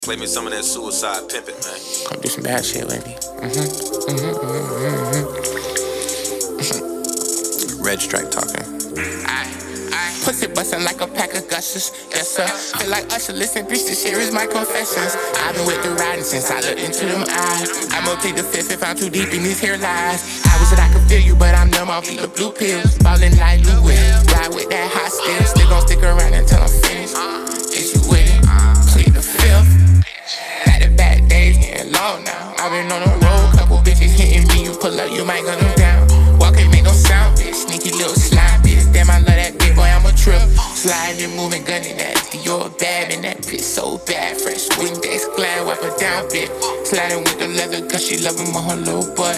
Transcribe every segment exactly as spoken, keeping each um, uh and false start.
Play me some of that suicide pimpin', man. Gonna do some bad shit lately. Mm-hmm. Mm-hmm. Mm-hmm. Mm-hmm. Red Stripe talking. I, I, pussy bustin' like a pack of gushers. Yes, sir. Feel like Usher. Listen, bitch, this here is my confessions. I've been with the riding since I looked into them eyes. I'ma plead the fifth if I'm too deep in these hair lies. I wish that I could feel you, but I'm numb off the blue pills. Ballin' like Louis. Ride with that hot still. Still gon' stick around until I'm finished. Is you with it? Plead the fifth. Back-to-back days getting long now. I've been on the road, couple bitches hitting me. You pull up, you might gun them down. Walk ain't make no sound, bitch. Sneaky little slime, bitch. Damn, I love that big boy, I'm a trip. Sliding, moving, gunning that. Dior bad, and that bitch so bad. Fresh Windex, glad, wipe her down, bitch. Sliding with the leather, cause she loving my whole little butt.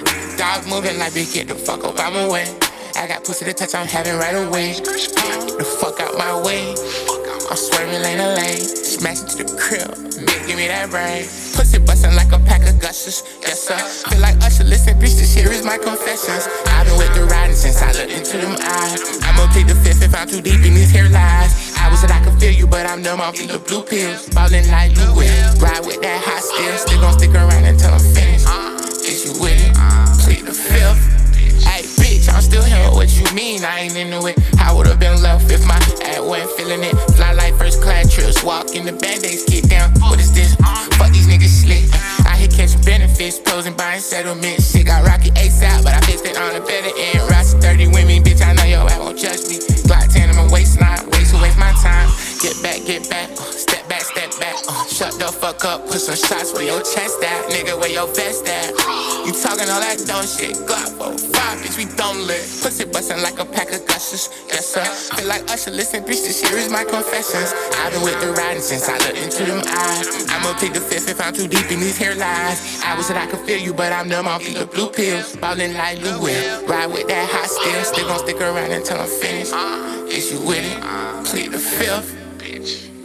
Dog moving like, bitch, get the fuck up out my way. I got pussy to touch, I'm having right away. Get the fuck out my way. I'm swerving lane to lane, smashing to the crib, bitch, give me that brain. Pussy bustin' like a pack of gushers, yes sir. Feel like Usher, listen, bitch, this here is my confessions. I've been with the riding since I looked into them eyes. I'ma plead the fifth if I'm too deep in these hair lies. I wish that I could feel you, but I'm numb off the blue pills. Ballin' like Louis, ride with that hot still. Still gon' stick around until I'm finished. Is you with it? Plead the fifth. Hey, bitch, I'm still here, what you mean? I ain't into it. I would've been left if my ad wasn't feeling it. Fly like first class trips, walk in the band-aids, get down. What is this? Fuck these niggas slick. I hit catching benefits, posing, buying settlements. Shit got rocky ASAP, but I fixed it on the better end. Roster thirty with me, bitch, I know your ass won't judge me. Glock ten in my waistline, waste to waste my time. Get back, get back, uh, step back, step back. Uh, shut the fuck up, put some shots where your chest at. Nigga, where your vest at? You talking all that dumb shit, Glock four five, bitch, we don't live. Pussy bustin' like a pack of gushers, yes sir. Feel like Usher, listen, bitch, this here is my confessions. I've been with the riding since I looked into them eyes. I'ma plead the fifth if I'm too deep in these hair lies. I wish that I could feel you, but I'm numb off the blue pills. Ballin' like Louis, ride with that hot still. Still gon' stick around until I'm finished. Is you with it? Plead the fifth, bitch.